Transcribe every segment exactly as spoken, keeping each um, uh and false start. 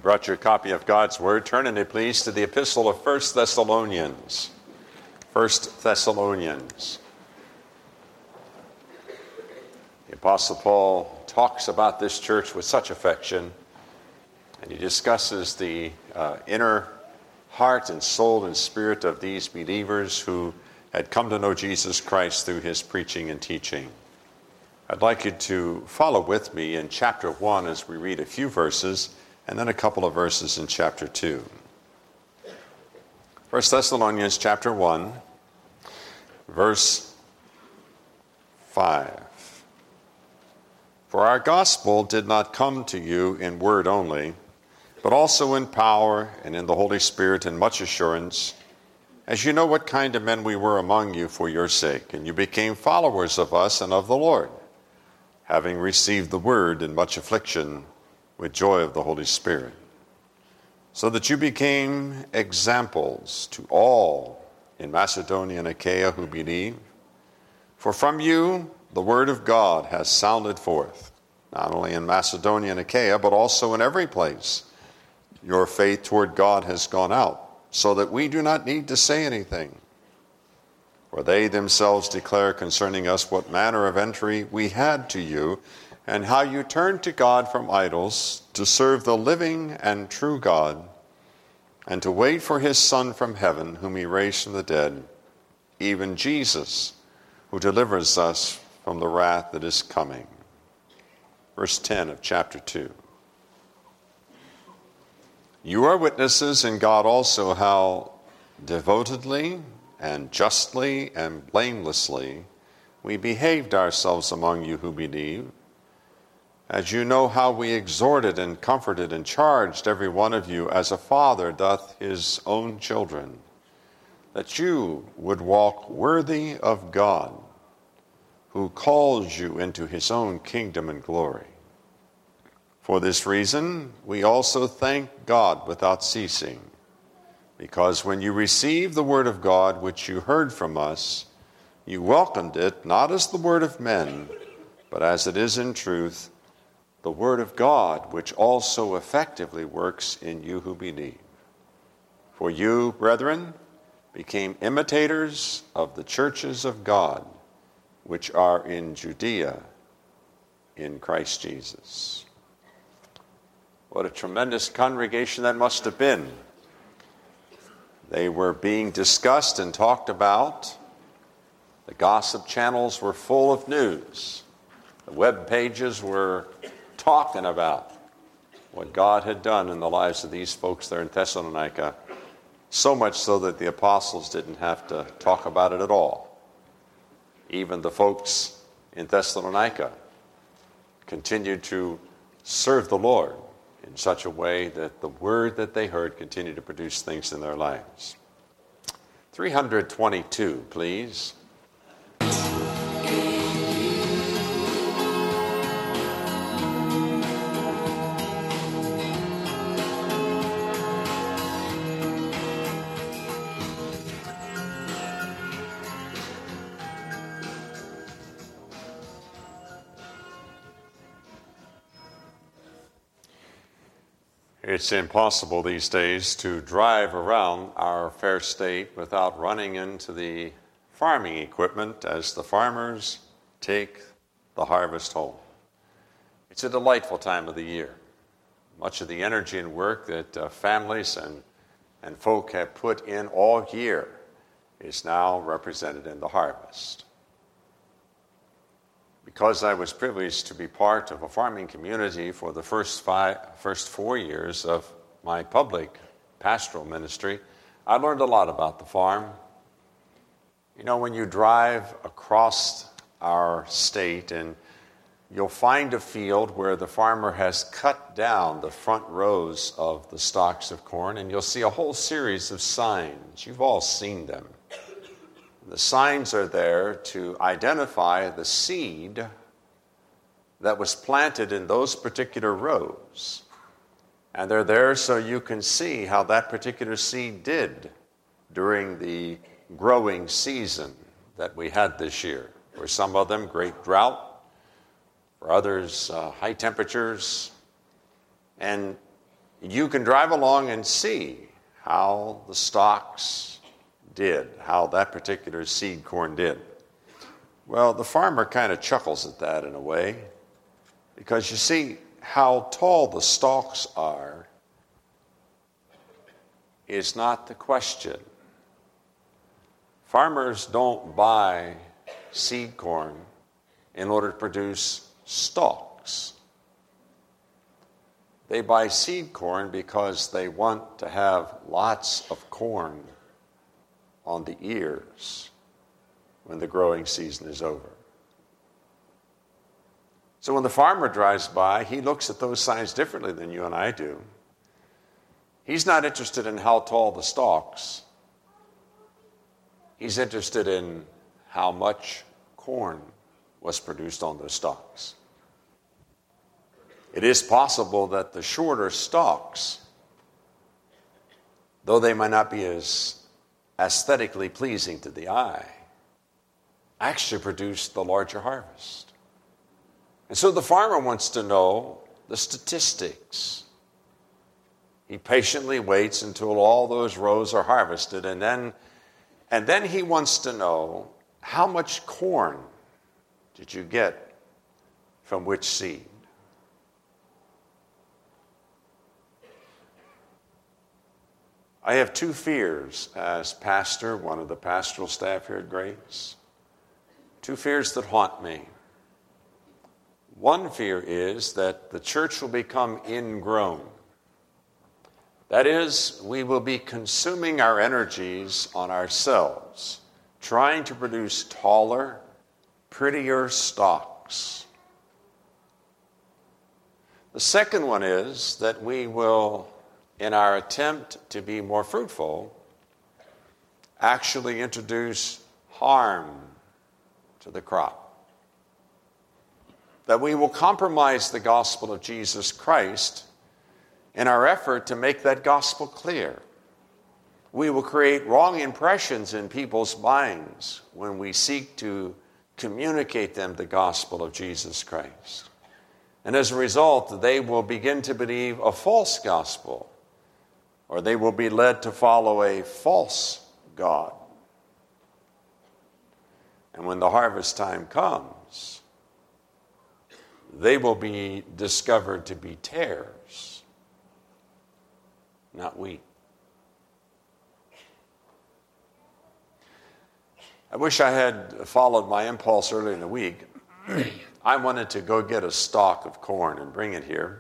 Brought you a copy of God's Word. Turn in it, please, to the epistle of First Thessalonians. First Thessalonians. The Apostle Paul talks about this church with such affection, and he discusses the uh, inner heart and soul and spirit of these believers who had come to know Jesus Christ through his preaching and teaching. I'd like you to follow with me in chapter one as we read a few verses and then a couple of verses in chapter two. First Thessalonians chapter one, verse five. For our gospel did not come to you in word only, but also in power and in the Holy Spirit and much assurance, as you know what kind of men we were among you for your sake, and you became followers of us and of the Lord, having received the word in much affliction with joy of the Holy Spirit, so that you became examples to all in Macedonia and Achaia who believe. For from you the word of God has sounded forth, not only in Macedonia and Achaia, but also in every place. Your faith toward God has gone out, so that we do not need to say anything. For they themselves declare concerning us what manner of entry we had to you, and how you turned to God from idols to serve the living and true God, and to wait for his Son from heaven, whom he raised from the dead, even Jesus, who delivers us from the wrath that is coming. Verse ten of chapter two. You are witnesses, and God also, how devotedly and justly and blamelessly we behaved ourselves among you who believe, as you know how we exhorted and comforted and charged every one of you as a father doth his own children, that you would walk worthy of God, who calls you into his own kingdom and glory. For this reason, we also thank God without ceasing, because when you received the word of God which you heard from us, you welcomed it not as the word of men, but as it is in truth, the word of God, which also effectively works in you who believe. For you, brethren, became imitators of the churches of God, which are in Judea in Christ Jesus. What a tremendous congregation that must have been. They were being discussed and talked about. The gossip channels were full of news. The web pages were talking about what God had done in the lives of these folks there in Thessalonica, so much so that the apostles didn't have to talk about it at all. Even the folks in Thessalonica continued to serve the Lord in such a way that the word that they heard continued to produce things in their lives. three twenty-two, please. It's impossible these days to drive around our fair state without running into the farming equipment as the farmers take the harvest home. It's a delightful time of the year. Much of the energy and work that uh, families and, and folk have put in all year is now represented in the harvest. Because I was privileged to be part of a farming community for the first five, first four years of my public pastoral ministry, I learned a lot about the farm. You know, when you drive across our state and you'll find a field where the farmer has cut down the front rows of the stalks of corn, and you'll see a whole series of signs. You've all seen them. The signs are there to identify the seed that was planted in those particular rows. And they're there so you can see how that particular seed did during the growing season that we had this year. For some of them, great drought. For others, uh, high temperatures. And you can drive along and see how the stalks did, how that particular seed corn did. Well, the farmer kind of chuckles at that in a way, because you see, how tall the stalks are is not the question. Farmers don't buy seed corn in order to produce stalks. They buy seed corn because they want to have lots of corn on the ears when the growing season is over. So when the farmer drives by, he looks at those signs differently than you and I do. He's not interested in how tall the stalks. He's interested in how much corn was produced on those stalks. It is possible that the shorter stalks, though they might not be as aesthetically pleasing to the eye, actually produce the larger harvest. And so the farmer wants to know the statistics. He patiently waits until all those rows are harvested, and then, and then he wants to know, how much corn did you get from which seed? I have two fears as pastor, one of the pastoral staff here at Grace. Two fears that haunt me. One fear is that the church will become ingrown. That is, we will be consuming our energies on ourselves, trying to produce taller, prettier stalks. The second one is that we will, in our attempt to be more fruitful, actually introduce harm to the crop. That we will compromise the gospel of Jesus Christ in our effort to make that gospel clear. We will create wrong impressions in people's minds when we seek to communicate them the gospel of Jesus Christ. And as a result, they will begin to believe a false gospel, or they will be led to follow a false God. And when the harvest time comes, they will be discovered to be tares, not wheat. I wish I had followed my impulse earlier in the week. I wanted to go get a stalk of corn and bring it here.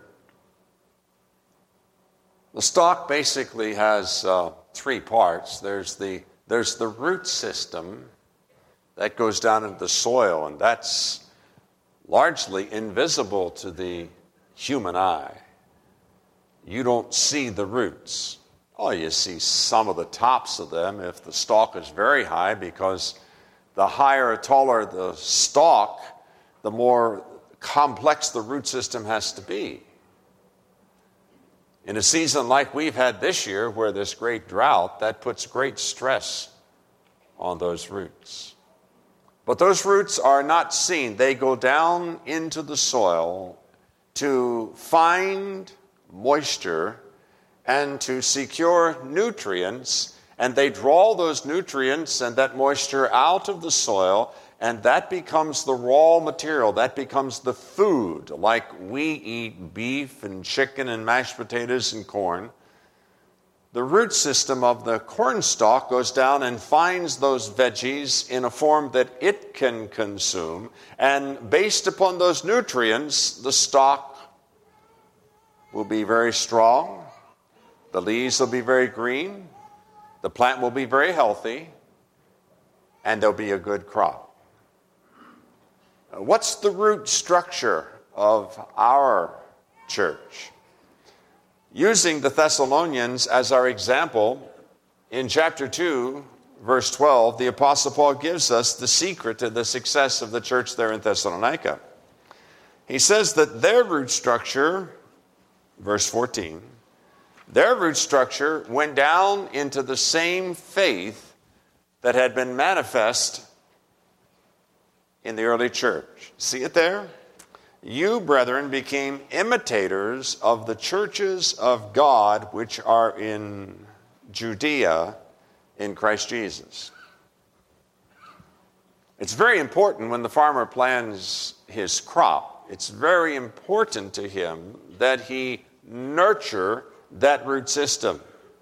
The stalk basically has uh, three parts. There's the, there's the root system that goes down into the soil, and that's largely invisible to the human eye. You don't see the roots. Oh, you see some of the tops of them if the stalk is very high, because the higher or taller the stalk, the more complex the root system has to be. In a season like we've had this year, where there's great drought, that puts great stress on those roots. But those roots are not seen. They go down into the soil to find moisture and to secure nutrients, and they draw those nutrients and that moisture out of the soil, and that becomes the raw material. That becomes the food, like we eat beef and chicken and mashed potatoes and corn. The root system of the corn stalk goes down and finds those veggies in a form that it can consume, and based upon those nutrients, the stalk will be very strong, the leaves will be very green, the plant will be very healthy, and there'll be a good crop. What's the root structure of our church? Using the Thessalonians as our example, in chapter two, verse twelve, the Apostle Paul gives us the secret to the success of the church there in Thessalonica. He says that their root structure, verse fourteen, their root structure went down into the same faith that had been manifest in the early church. See it there? you, brethren, became imitators of the churches of God which are in Judea in Christ Jesus. It's very important when the farmer plants his crop, it's very important to him that he nurture that root system.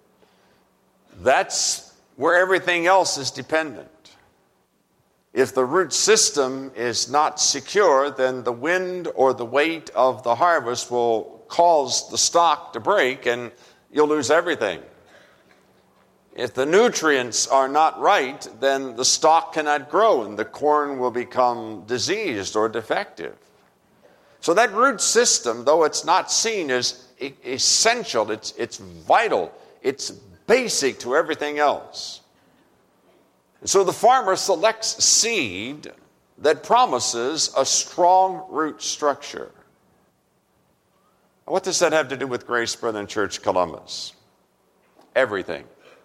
That's where everything else is dependent. If the root system is not secure, then the wind or the weight of the harvest will cause the stalk to break and you'll lose everything. If the nutrients are not right, then the stalk cannot grow and the corn will become diseased or defective. So that root system, though it's not seen, is essential. It's, it's vital. It's basic to everything else. And so the farmer selects seed that promises a strong root structure. What does that have to do with Grace Brethren Church Columbus? Everything.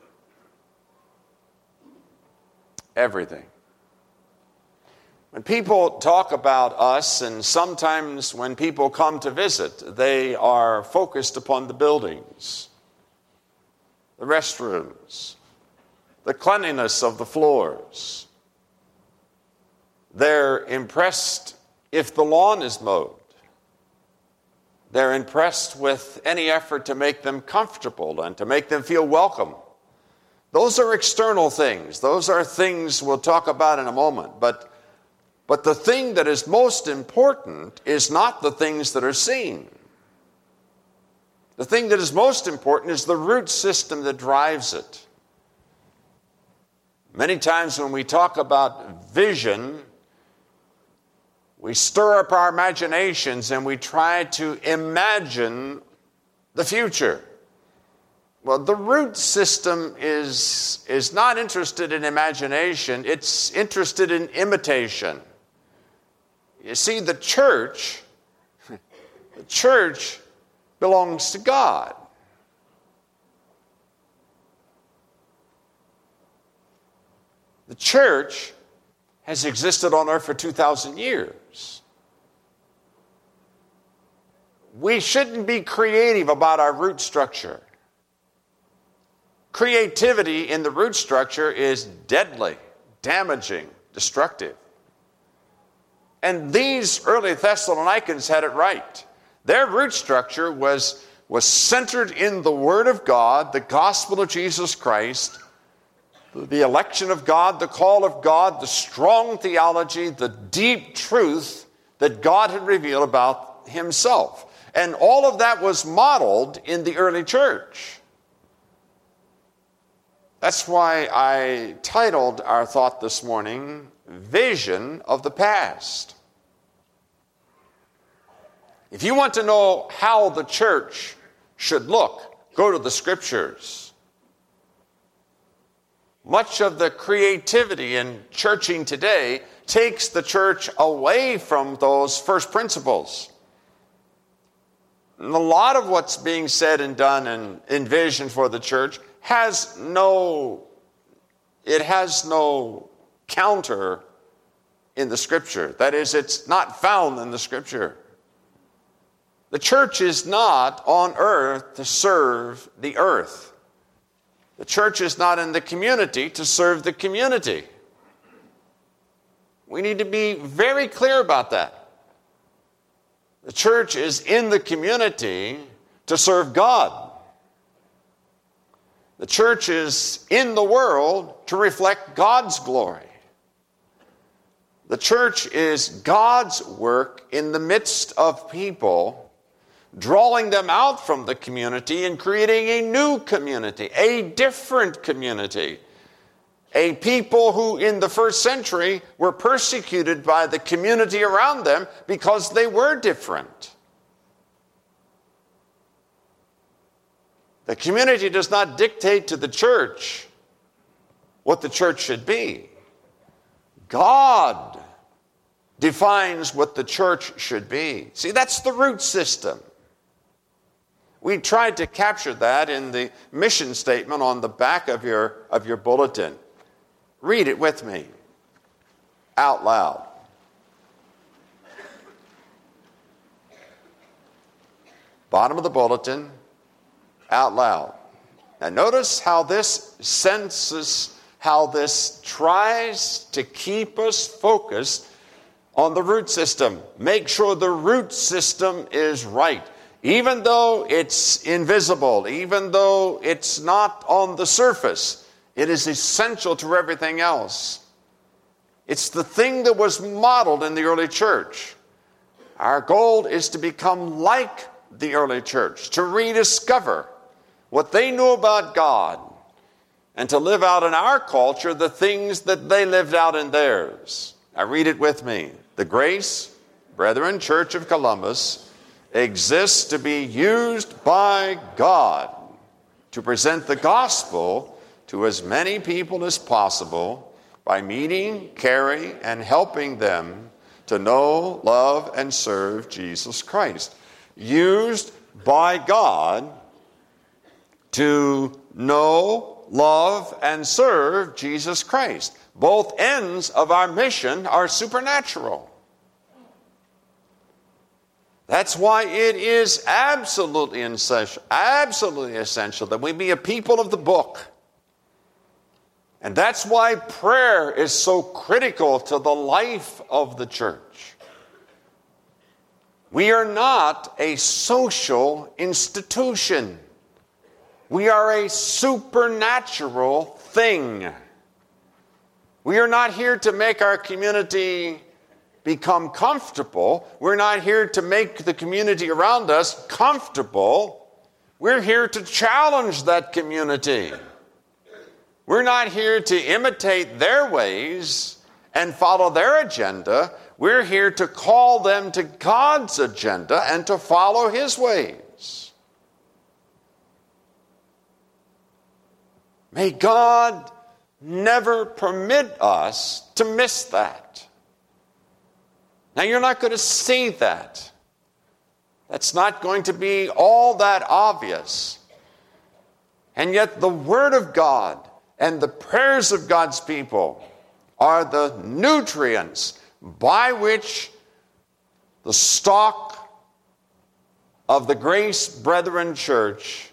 Everything. When people talk about us, and sometimes when people come to visit, they are focused upon the buildings, the restrooms, the cleanliness of the floors. They're impressed if the lawn is mowed. They're impressed with any effort to make them comfortable and to make them feel welcome. Those are external things. Those are things we'll talk about in a moment. But, but the thing that is most important is not the things that are seen. The thing that is most important is the root system that drives it. Many times when we talk about vision, we stir up our imaginations and we try to imagine the future. Well, the root system is, is not interested in imagination, it's interested in imitation. You see, the church, the church belongs to God. The church has existed on earth for two thousand years. We shouldn't be creative about our root structure. Creativity in the root structure is deadly, damaging, destructive. And these early Thessalonians had it right. Their root structure was, was centered in the Word of God, the gospel of Jesus Christ, the election of God, the call of God, the strong theology, the deep truth that God had revealed about himself. And all of that was modeled in the early church. That's why I titled our thought this morning, Vision of the Past. If you want to know how the church should look, go to the Scriptures. Much of the creativity in churching today takes the church away from those first principles. And a lot of what's being said and done and envisioned for the church has no, it has no counter in the Scripture. That is, it's not found in the Scripture. The church is not on earth to serve the earth. The church is not in the community to serve the community. We need to be very clear about that. The church is in the community to serve God. The church is in the world to reflect God's glory. The church is God's work in the midst of people, drawing them out from the community and creating a new community, a different community. A people who in the first century were persecuted by the community around them because they were different. The community does not dictate to the church what the church should be. God defines what the church should be. See, that's the root system. We tried to capture that in the mission statement on the back of your, of your bulletin. Read it with me out loud. bottom of the bulletin, out loud. Now notice how this senses, how this tries to keep us focused on the root system. Make sure the root system is right. Even though it's invisible, even though it's not on the surface, it is essential to everything else. It's the thing that was modeled in the early church. Our goal is to become like the early church, to rediscover what they knew about God, and to live out in our culture the things that they lived out in theirs. Now read it with me. The Grace Brethren Church of Columbus exists to be used by God to present the gospel to as many people as possible by meeting, caring, and helping them to know, love, and serve Jesus Christ. Used by God to know, love, and serve Jesus Christ. Both ends of our mission are supernatural. That's why it is absolutely essential, absolutely essential that we be a people of the book. And that's why prayer is so critical to the life of the church. We are not a social institution. We are a supernatural thing. We are not here to make our community become comfortable. We're not here to make the community around us comfortable. We're here to challenge that community. We're not here to imitate their ways and follow their agenda. We're here to call them to God's agenda and to follow His ways. May God never permit us to miss that. Now, you're not going to see that. That's not going to be all that obvious. And yet the Word of God and the prayers of God's people are the nutrients by which the stock of the Grace Brethren Church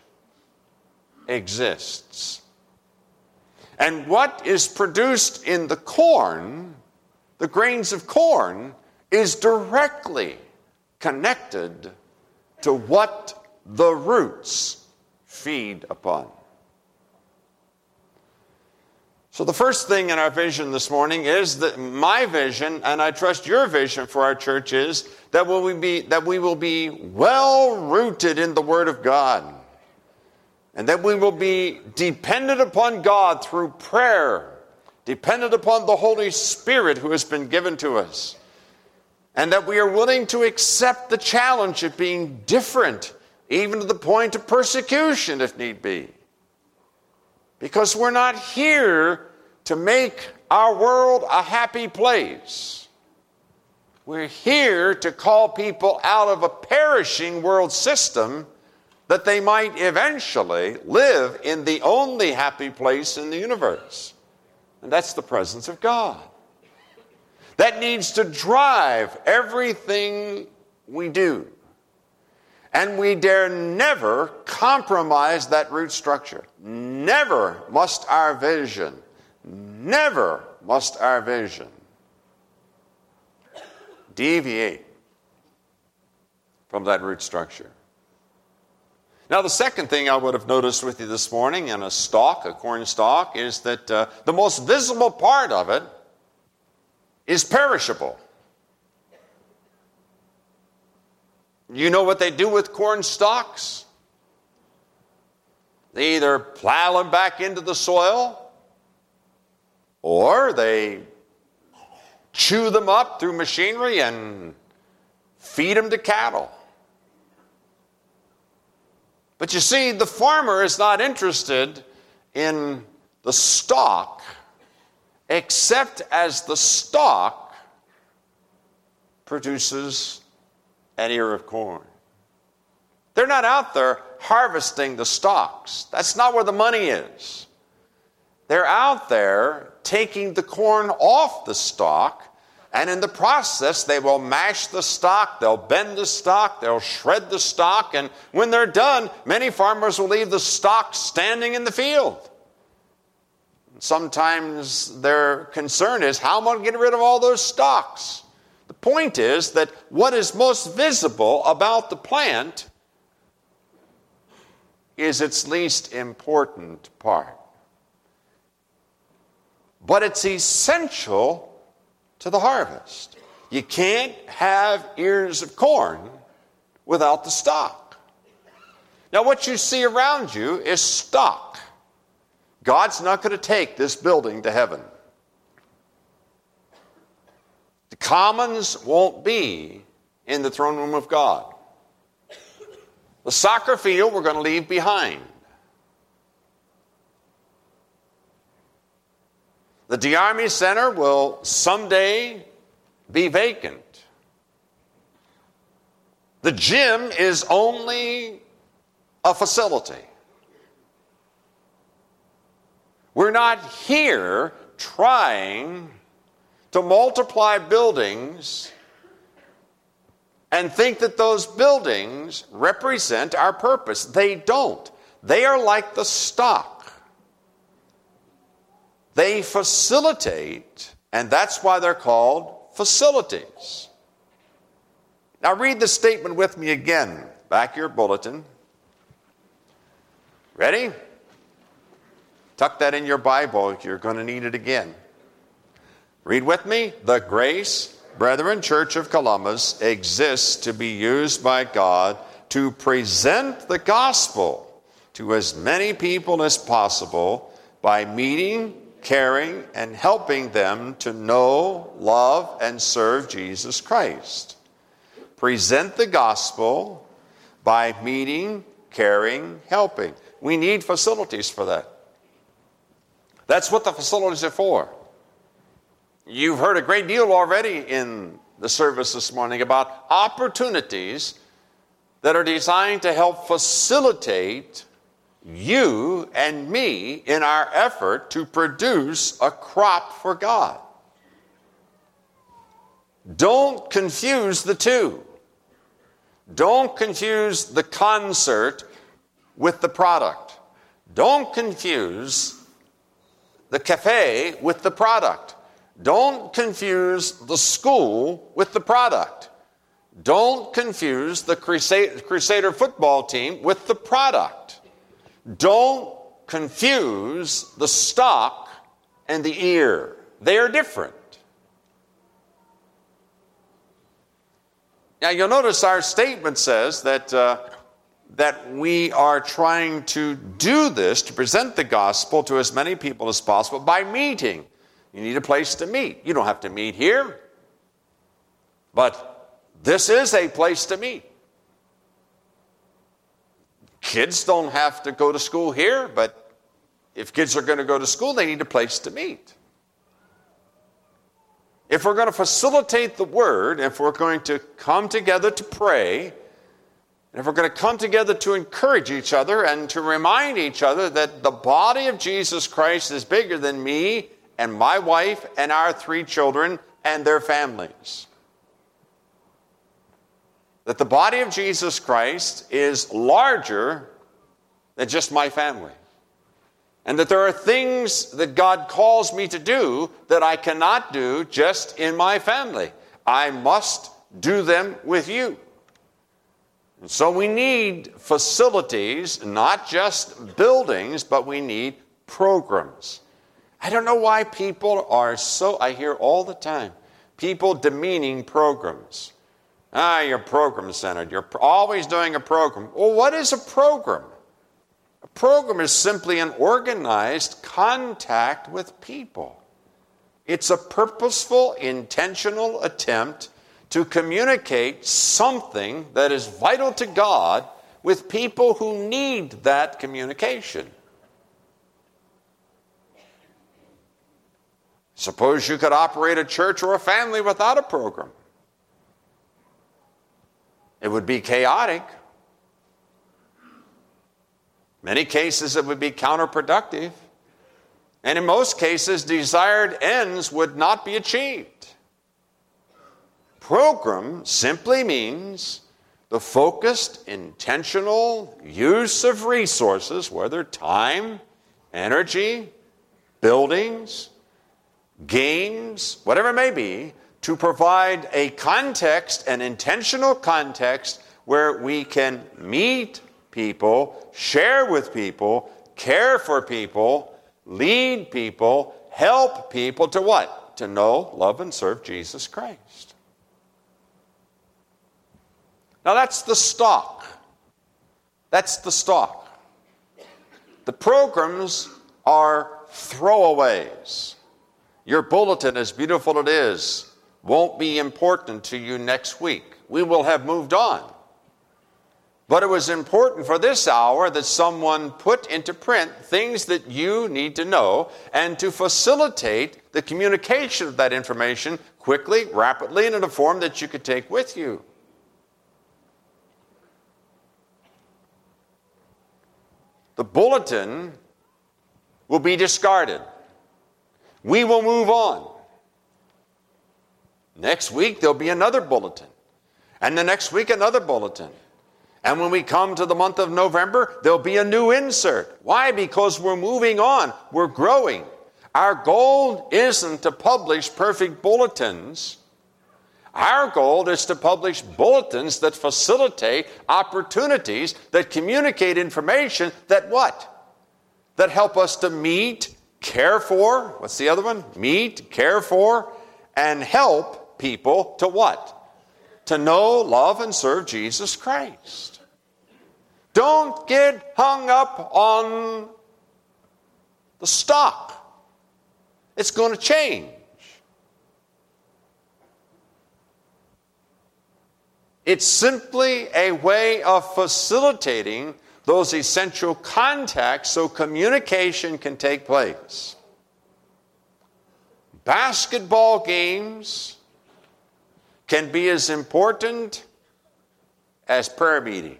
exists. And what is produced in the corn, the grains of corn, is directly connected to what the roots feed upon. So the first thing in our vision this morning is that my vision, and I trust your vision for our church, is that we will be, that we will be well rooted in the Word of God, and that we will be dependent upon God through prayer, dependent upon the Holy Spirit who has been given to us, and that we are willing to accept the challenge of being different, even to the point of persecution if need be. Because we're not here to make our world a happy place. We're here to call people out of a perishing world system that they might eventually live in the only happy place in the universe. And that's the presence of God. That needs to drive everything we do. And we dare never compromise that root structure. Never must our vision, never must our vision deviate from that root structure. Now, the second thing I would have noticed with you this morning in a stalk, a corn stalk, is that uh, the most visible part of it is perishable. You know what they do with corn stalks? They either plow them back into the soil, or they chew them up through machinery and feed them to cattle. But you see, the farmer is not interested in the stalk except as the stalk produces an ear of corn. They're not out there harvesting the stalks. That's not where the money is. They're out there taking the corn off the stalk And in the process, they will mash the stock, they'll bend the stock, they'll shred the stock, and when they're done, many farmers will leave the stock standing in the field. Sometimes their concern is, how am I going to get rid of all those stalks? The point is that what is most visible about the plant is its least important part. But it's essential to the harvest. You can't have ears of corn without the stalk. Now, what you see around you is stock. God's not going to take this building to heaven. The commons won't be in the throne room of God. The soccer field we're going to leave behind. The DeArmey Center will someday be vacant. The gym is only a facility. We're not here trying to multiply buildings and think that those buildings represent our purpose. They don't. They are like the stock. They facilitate, and that's why they're called facilities. Now read the statement with me again. Back your bulletin. Ready? Tuck that in your Bible. You're going to need it again. Read with me. The Grace Brethren Church of Columbus exists to be used by God to present the gospel to as many people as possible by meeting, caring, and helping them to know, love, and serve Jesus Christ. Present the gospel by meeting, caring, helping. We need facilities for that. That's what the facilities are for. You've heard a great deal already in the service this morning about opportunities that are designed to help facilitate you and me in our effort to produce a crop for God. Don't confuse the two. Don't confuse the concert with the product. Don't confuse the cafe with the product. Don't confuse the school with the product. Don't confuse the Crusader football team with the product. Don't confuse the stock and the ear. They are different. Now you'll notice our statement says that uh, that we are trying to do this, to present the gospel to as many people as possible by meeting. You need a place to meet. You don't have to meet here, but this is a place to meet. Kids don't have to go to school here, but if kids are going to go to school, they need a place to meet. If we're going to facilitate the word, if we're going to come together to pray, and if we're going to come together to encourage each other and to remind each other that the body of Jesus Christ is bigger than me and my wife and our three children and their families. That the body of Jesus Christ is larger than just my family. And that there are things that God calls me to do that I cannot do just in my family. I must do them with you. And so we need facilities, not just buildings, but we need programs. I don't know why people are so, I hear all the time, people demeaning programs. Ah, you're program-centered. You're always doing a program. Well, what is a program? A program is simply an organized contact with people. It's a purposeful, intentional attempt to communicate something that is vital to God with people who need that communication. Suppose you could operate a church or a family without a program. It would be chaotic. Many cases it would be counterproductive. And in most cases, desired ends would not be achieved. Program simply means the focused, intentional use of resources, whether time, energy, buildings, games, whatever it may be, to provide a context, an intentional context where we can meet people, share with people, care for people, lead people, help people to what? To know, love, and serve Jesus Christ. Now that's the stock. That's the stock. The programs are throwaways. Your bulletin, as beautiful it is, won't be important to you next week. We will have moved on. But it was important for this hour that someone put into print things that you need to know and to facilitate the communication of that information quickly, rapidly, and in a form that you could take with you. The bulletin will be discarded. We will move on. Next week, there'll be another bulletin. And the next week, another bulletin. And when we come to the month of November, there'll be a new insert. Why? Because we're moving on. We're growing. Our goal isn't to publish perfect bulletins. Our goal is to publish bulletins that facilitate opportunities, that communicate information, that what? That help us to meet, care for, what's the other one? Meet, care for, and help people to what? To know, love, and serve Jesus Christ. Don't get hung up on the stock. It's going to change. It's simply a way of facilitating those essential contacts so communication can take place. Basketball games can be as important as prayer meetings.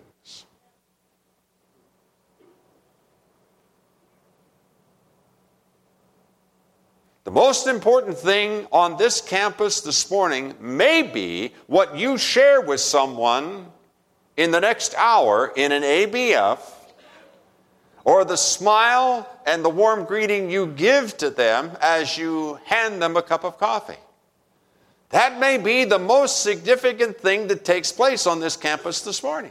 The most important thing on this campus this morning may be what you share with someone in the next hour in an A B F, or the smile and the warm greeting you give to them as you hand them a cup of coffee. That may be the most significant thing that takes place on this campus this morning.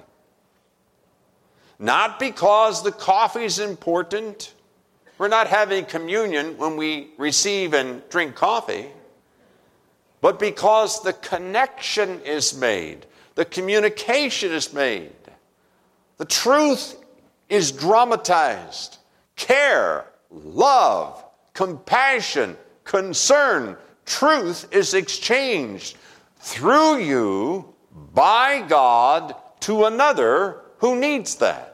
Not because the coffee is important. We're not having communion when we receive and drink coffee, but because the connection is made, the communication is made, the truth is dramatized, care, love, compassion, concern, truth is exchanged through you by God to another who needs that.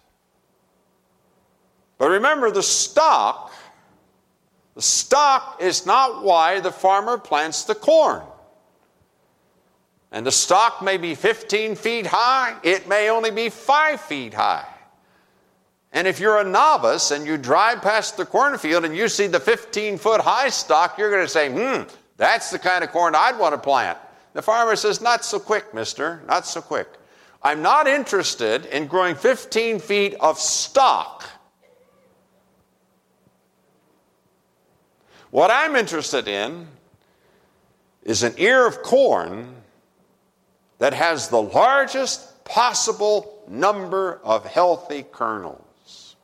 But remember, the stock, the stock is not why the farmer plants the corn. And the stock may be fifteen feet high, it may only be five feet high. And if you're a novice and you drive past the cornfield and you see the fifteen-foot high stock, you're going to say, hmm, that's the kind of corn I'd want to plant. The farmer says, not so quick, mister, not so quick. I'm not interested in growing fifteen feet of stock. What I'm interested in is an ear of corn that has the largest possible number of healthy kernels.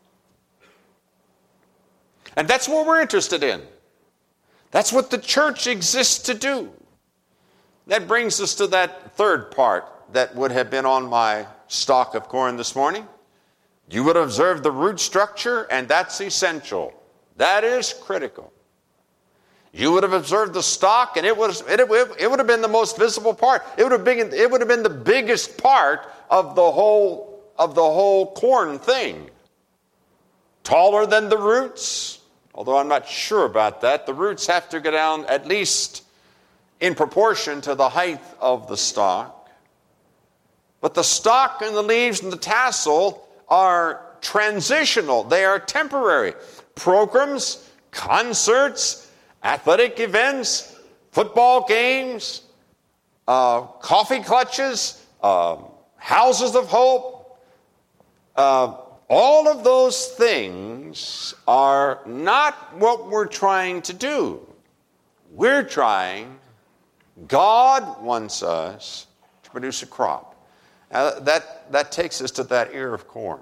And that's what we're interested in. That's what the church exists to do. That brings us to that third part that would have been on my stalk of corn this morning. You would observe the root structure, and that's essential. That is critical. You would have observed the stalk, and it was it, it would have been the most visible part. It would have been it would have been the biggest part of the whole of the whole corn thing. Taller than the roots, although I'm not sure about that. The roots have to go down at least in proportion to the height of the stalk. But the stalk and the leaves and the tassel are transitional. They are temporary. Programs, concerts, athletic events, football games, uh, coffee clutches, uh, houses of hope, uh, all of those things are not what we're trying to do. We're trying, God wants us to produce a crop. Now that, that takes us to that ear of corn.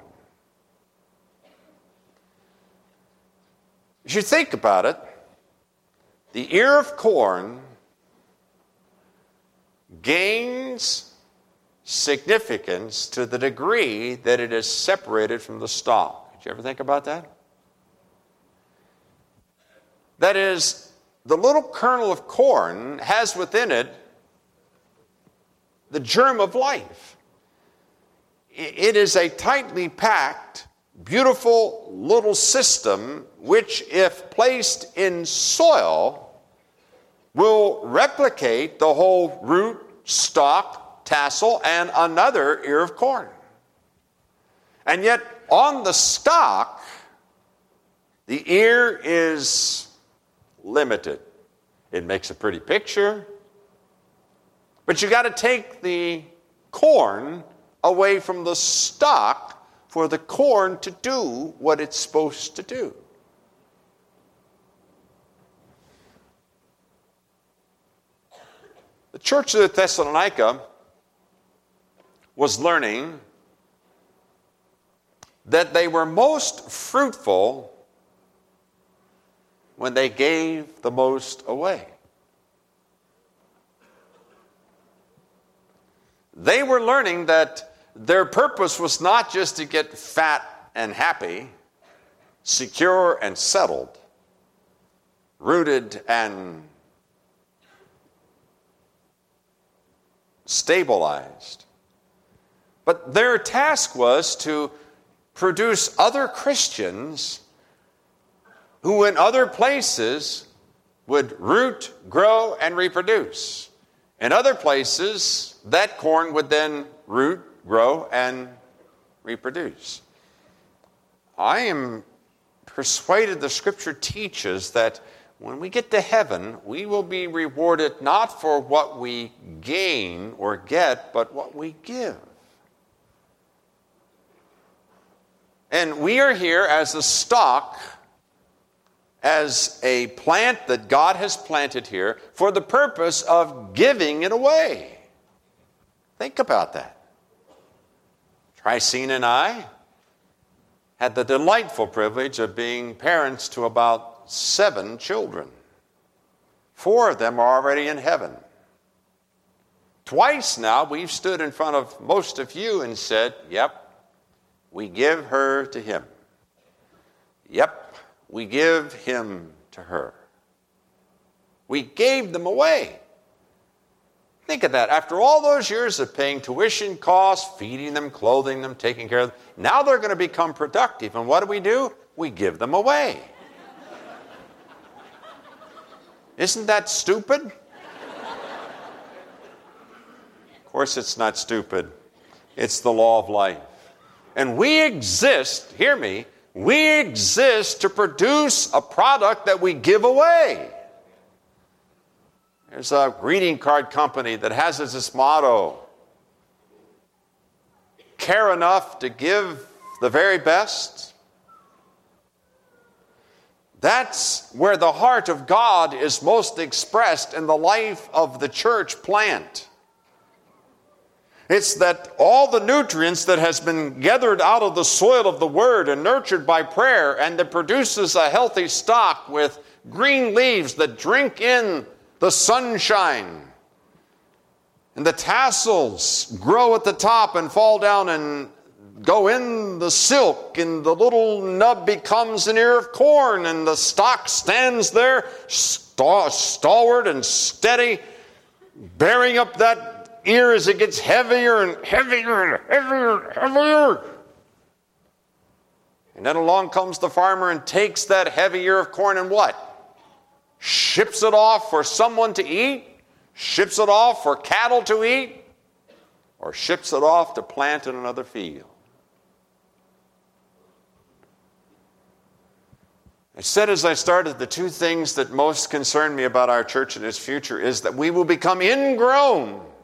As you think about it, the ear of corn gains significance to the degree that it is separated from the stalk. Did you ever think about that? That is, the little kernel of corn has within it the germ of life. It is a tightly packed, beautiful little system which, if placed in soil, will replicate the whole root, stalk, tassel, and another ear of corn. And yet, on the stalk, the ear is limited. It makes a pretty picture, but you got to take the corn away from the stalk for the corn to do what it's supposed to do. The church of Thessalonica was learning that they were most fruitful when they gave the most away. They were learning that their purpose was not just to get fat and happy, secure and settled, rooted and stabilized. But their task was to produce other Christians who in other places would root, grow, and reproduce. In other places, that corn would then root, grow, and reproduce. I am persuaded the Scripture teaches that when we get to heaven, we will be rewarded not for what we gain or get, but what we give. And we are here as a stalk, as a plant that God has planted here for the purpose of giving it away. Think about that. Tricine and I had the delightful privilege of being parents to about seven children. Four of them are already in heaven. Twice now we've stood in front of most of you and said, yep, we give her to him. Yep, we give him to her. We gave them away. Think of that. After all those years of paying tuition costs, feeding them, clothing them, taking care of them, now they're going to become productive. And what do we do? We give them away. Isn't that stupid? Of course it's not stupid. It's the law of life. And we exist, hear me, we exist to produce a product that we give away. There's a greeting card company that has as its motto, care enough to give the very best. That's where the heart of God is most expressed in the life of the church plant. It's that all the nutrients that has been gathered out of the soil of the Word and nurtured by prayer and that produces a healthy stalk with green leaves that drink in the sunshine. And the tassels grow at the top and fall down and go in the silk, and the little nub becomes an ear of corn, and the stalk stands there stalwart and steady, bearing up that ear as it gets heavier and heavier and heavier and heavier. And then along comes the farmer and takes that heavy ear of corn and what? Ships it off for someone to eat, ships it off for cattle to eat, or ships it off to plant in another field. I said as I started, the two things that most concern me about our church and its future is that we will become ingrown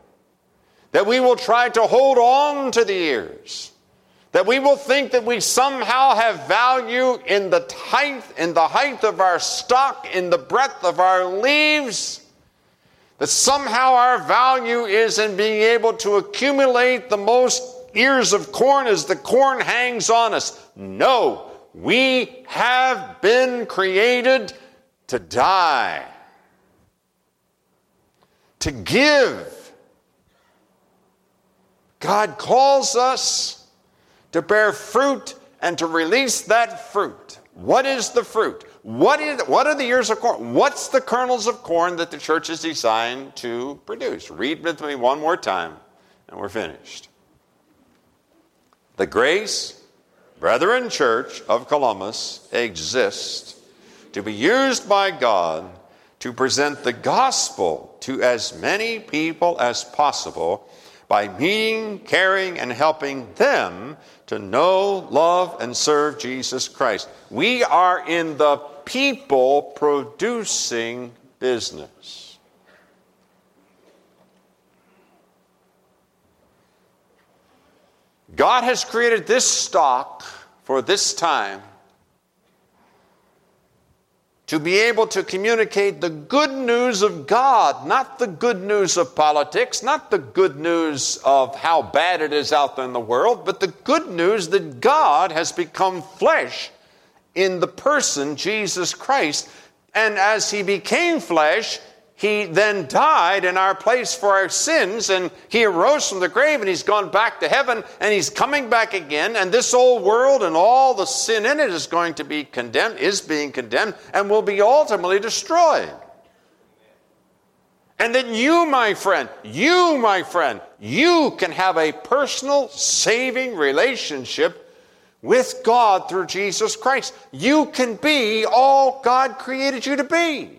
that we will try to hold on to the ears, that we will think that we somehow have value in the height, in the height of our stock, in the breadth of our leaves, that somehow our value is in being able to accumulate the most ears of corn as the corn hangs on us. No, we have been created to die, to give. God calls us to bear fruit and to release that fruit. What is the fruit? What is, what are the ears of corn? What's the kernels of corn that the church is designed to produce? Read with me one more time, and we're finished. The Grace Brethren Church of Columbus exists to be used by God to present the gospel to as many people as possible by meeting, caring, and helping them to know, love, and serve Jesus Christ. We are in the people producing business. God has created this stock for this time to be able to communicate the good news of God, not the good news of politics, not the good news of how bad it is out there in the world, but the good news that God has become flesh in the person Jesus Christ. And as he became flesh, he then died in our place for our sins, and he arose from the grave, and he's gone back to heaven, and he's coming back again, and this old world and all the sin in it is going to be condemned, is being condemned, and will be ultimately destroyed. And then you, my friend, you, my friend, you can have a personal saving relationship with God through Jesus Christ. You can be all God created you to be.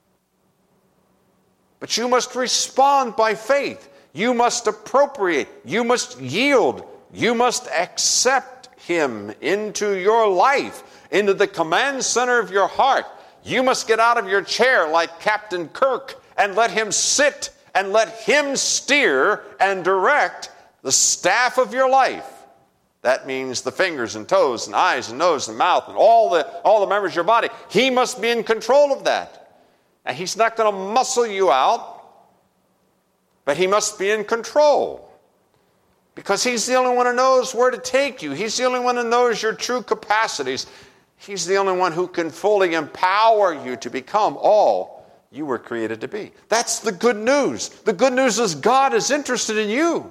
But you must respond by faith. You must appropriate. You must yield. You must accept him into your life, into the command center of your heart. You must get out of your chair like Captain Kirk and let him sit and let him steer and direct the staff of your life. That means the fingers and toes and eyes and nose and mouth and all the, all the members of your body. He must be in control of that. And he's not going to muscle you out, but he must be in control. Because he's the only one who knows where to take you. He's the only one who knows your true capacities. He's the only one who can fully empower you to become all you were created to be. That's the good news. The good news is God is interested in you.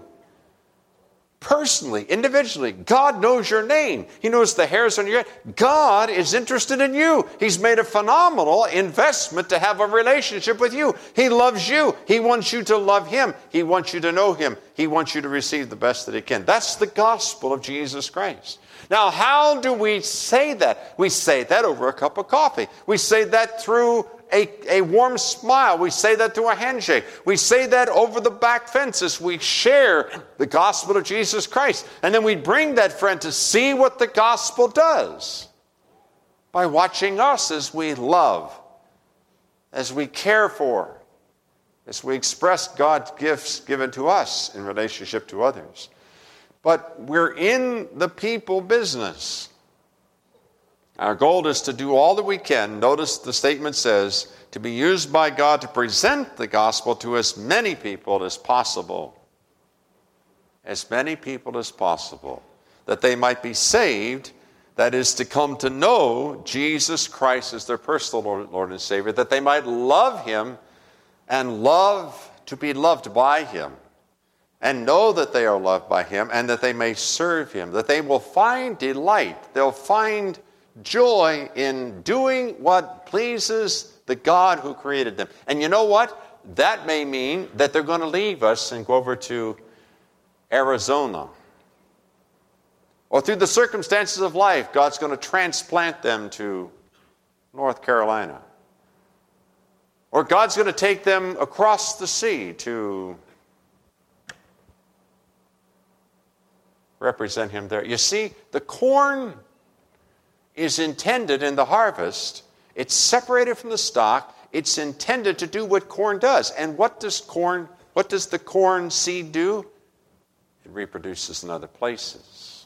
Personally, individually, God knows your name. He knows the hairs on your head. God is interested in you. He's made a phenomenal investment to have a relationship with you. He loves you. He wants you to love him. He wants you to know him. He wants you to receive the best that he can. That's the gospel of Jesus Christ. Now, how do we say that? We say that over a cup of coffee. We say that through A, a warm smile. We say that through a handshake. We say that over the back fences. We share the gospel of Jesus Christ. And then we bring that friend to see what the gospel does by watching us as we love, as we care for, as we express God's gifts given to us in relationship to others. But we're in the people business. Our goal is to do all that we can. Notice the statement says, to be used by God to present the gospel to as many people as possible. As many people as possible. That they might be saved, that is, to come to know Jesus Christ as their personal Lord, Lord and Savior. That they might love him and love to be loved by him. And know that they are loved by him, and that they may serve him. That they will find delight. They'll find joy in doing what pleases the God who created them. And you know what? That may mean that they're going to leave us and go over to Arizona. Or through the circumstances of life, God's going to transplant them to North Carolina. Or God's going to take them across the sea to represent him there. You see, the corn is intended in the harvest. It's separated from the stalk. It's intended to do what corn does. And what does corn What does the corn seed do? It reproduces in other places.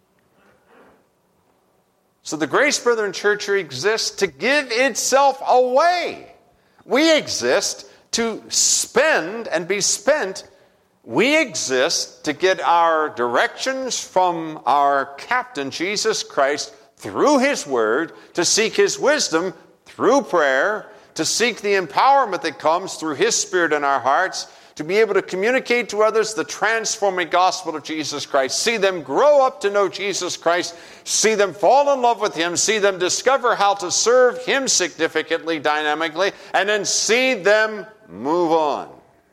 So the Grace Brethren Church exists to give itself away. We exist to spend and be spent. We exist to get our directions from our captain, Jesus Christ, through His Word, to seek His wisdom through prayer, to seek the empowerment that comes through His Spirit in our hearts, to be able to communicate to others the transforming gospel of Jesus Christ, see them grow up to know Jesus Christ, see them fall in love with Him, see them discover how to serve Him significantly, dynamically, and then see them move on.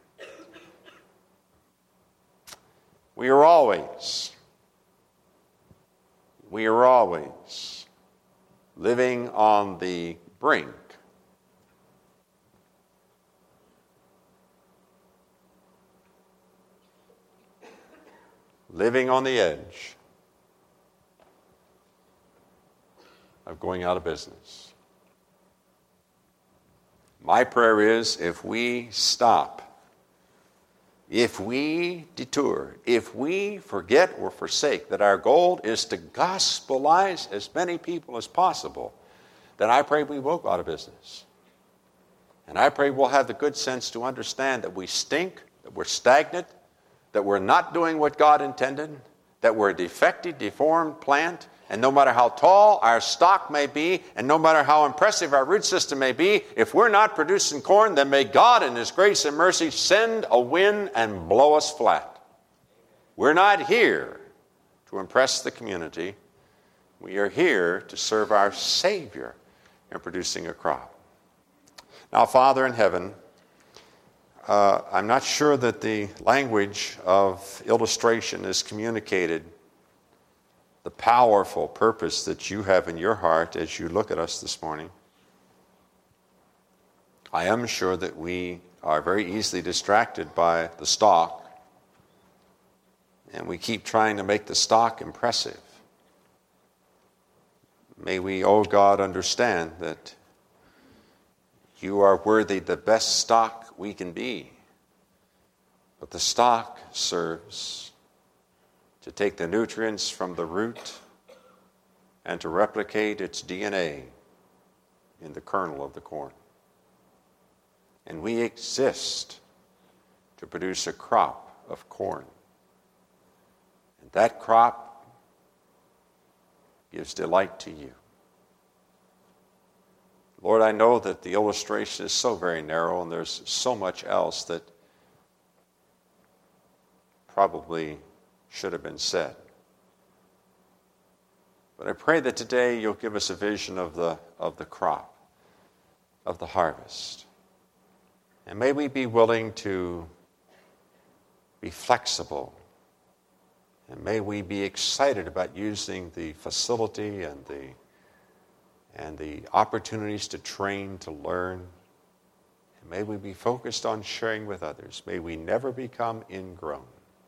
We are always, we are always living on the brink living on the edge of going out of business. My prayer is, if we stop, if we detour, if we forget or forsake that our goal is to gospelize as many people as possible, then I pray we will go out of business. And I pray we'll have the good sense to understand that we stink, that we're stagnant, that we're not doing what God intended, that we're a defective, deformed plant, and no matter how tall our stock may be, and no matter how impressive our root system may be, if we're not producing corn, then may God in His grace and mercy send a wind and blow us flat. We're not here to impress the community. We are here to serve our Savior in producing a crop. Now, Father in heaven, Uh, I'm not sure that the language of illustration has communicated the powerful purpose that you have in your heart as you look at us this morning. I am sure that we are very easily distracted by the stalk, and we keep trying to make the stalk impressive. May we, oh God, understand that you are worthy the best stock we can be. But the stalk serves to take the nutrients from the root and to replicate its D N A in the kernel of the corn. And we exist to produce a crop of corn. And that crop gives delight to you. Lord, I know that the illustration is so very narrow and there's so much else that probably should have been said. But I pray that today you'll give us a vision of the, of the crop, of the harvest. And may we be willing to be flexible. And may we be excited about using the facility and the and the opportunities to train, to learn. And may we be focused on sharing with others. May we never become ingrown.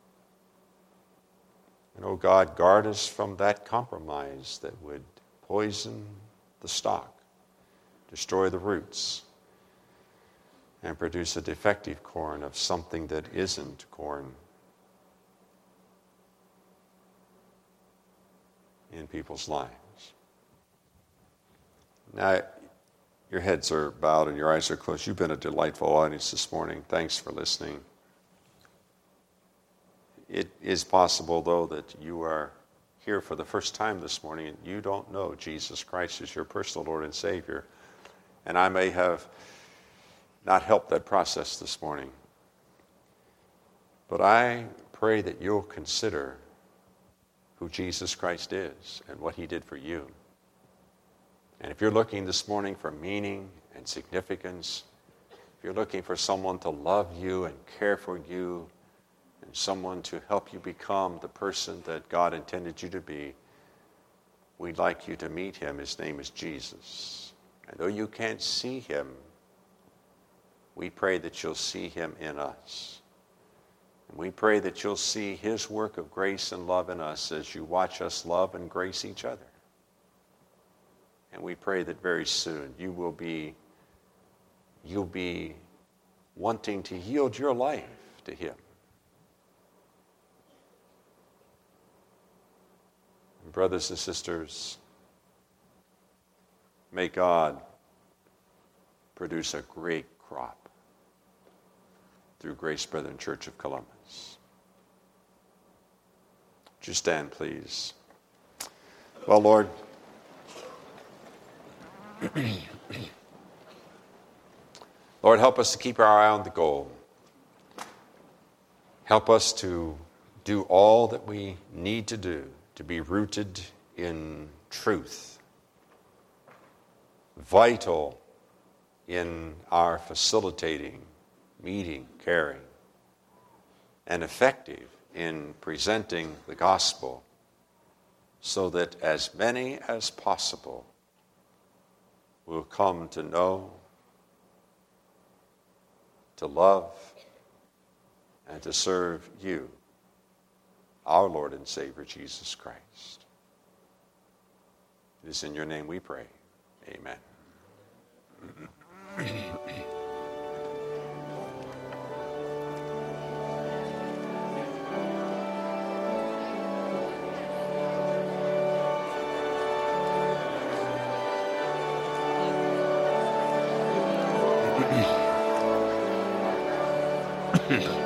And, oh God, guard us from that compromise that would poison the stalk, destroy the roots, and produce a defective corn of something that isn't corn in people's lives. Now, your heads are bowed and your eyes are closed. You've been a delightful audience this morning. Thanks for listening. It is possible, though, that you are here for the first time this morning and you don't know Jesus Christ as your personal Lord and Savior. And I may have not helped that process this morning. But I pray that you'll consider who Jesus Christ is and what He did for you. And if you're looking this morning for meaning and significance, if you're looking for someone to love you and care for you, and someone to help you become the person that God intended you to be, we'd like you to meet Him. His name is Jesus. And though you can't see Him, we pray that you'll see Him in us. And we pray that you'll see His work of grace and love in us as you watch us love and grace each other. And we pray that very soon you will be, you'll be wanting to yield your life to him. Brothers and sisters, may God produce a great crop through Grace Brethren Church of Columbus. Would you stand, please? Well, Lord, Lord, help us to keep our eye on the goal. Help us to do all that we need to do to be rooted in truth, vital in our facilitating, meeting, caring, and effective in presenting the gospel so that as many as possible will come to know, to love, and to serve you, our Lord and Savior, Jesus Christ. It is in your name we pray. Amen. Hmm.